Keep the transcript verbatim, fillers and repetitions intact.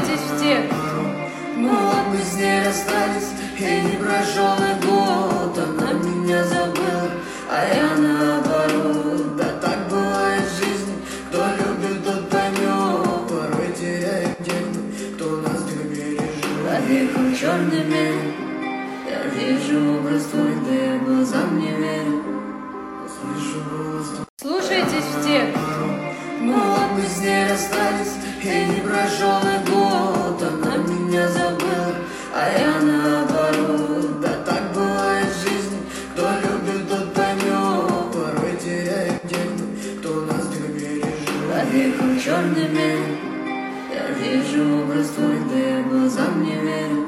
Слушайтесь в тех. Ну вот мы с ней расстались, и не прошел и год. Она меня забыла, а я наоборот. Да так бывает в жизни, кто любит, тот поймет. Порой теряет тех, кто нас так бережет. Под веком черными я вижу образ твой, да я глазам не верю. Слышу голос твой. Слушайтесь в тех. Ну вот мы с ней расстались, и не прошел и год. Она меня забыла, а я наоборот. Да так бывает в жизни, кто любит, тот поймет. Порой теряет тех, кто нас так бережет. Под веком черными я вижу образ твой, да я глазам не верю.